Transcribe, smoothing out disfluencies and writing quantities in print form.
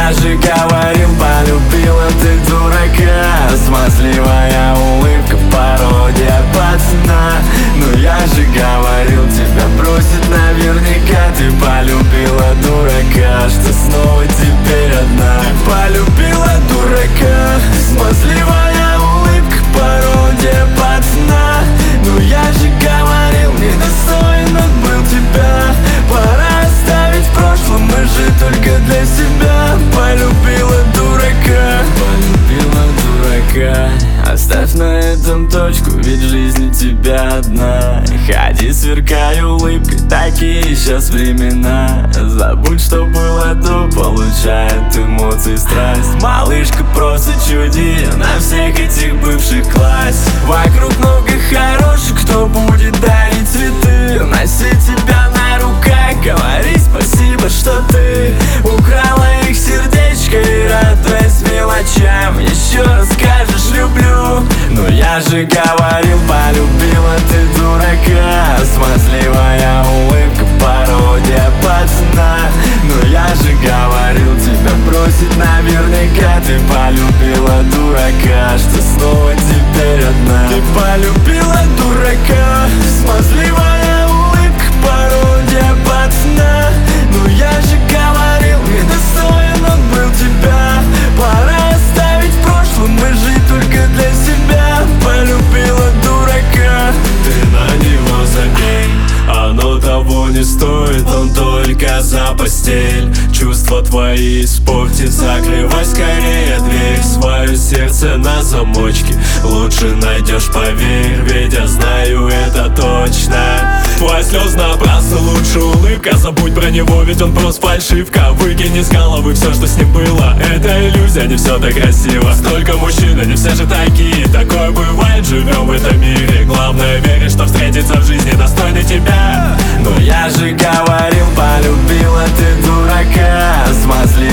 я же говорил, полюбила ты дурака. Смазливая улыбка, пародия пацана. Но я же говорил, тебя бросит наверняка. Ты полюбила дурака, что снова теперь одна. Ты полюбила дурака. Смазливая улыбка, пародия пацана. Но я же говорил, недостоин он был тебя. Пора оставить в прошлом, мы же только для себя. Полюбила дурака, полюбила дурака. Оставь на этом точку, ведь жизнь у тебя одна. Ходи, сверкай улыбкой, такие сейчас времена. Забудь, что было до, получает эмоции страсть. Малышка, просто чуди на всех этих бывших класс. Вокруг много хороших, кто будет дарить цветы. Носи тебя на руках, говори спасибо, что ты украла их сердечко и радуясь мелочам. Еще раз скажешь люблю. Но я же говорил, полюбила ты дурака. Смазливая улыбка, пародия пацана. Но я же говорил, тебя бросит наверняка. Ты полюбила дурака, что снова теперь одна. Ты полюбила дурака. Смазливая улыбка, пародия пацана. Но я же говорил, недостоин он был тебя. Пора оставить в прошлом, мы жить только для себя. Полюбила дурака. Ты на него забей, оно того не стоит, он только за постель. Чувства твои испортит, закрывай скорее дверь. Свое сердце на замочке лучше найдешь, поверь, ведь я знаю это точно. Твои слезы напрасно, лучше улыбка. Забудь про него, ведь он просто фальшивка. Выкини с головы все, что с ним было. Это иллюзия, не все так красиво. Столько мужчин, они все же такие. Такое бывает, живем в этом мире. Главное верить, что встретится в жизни достойный тебя. Но я же говорил, полюбила ты дурака. Смазливая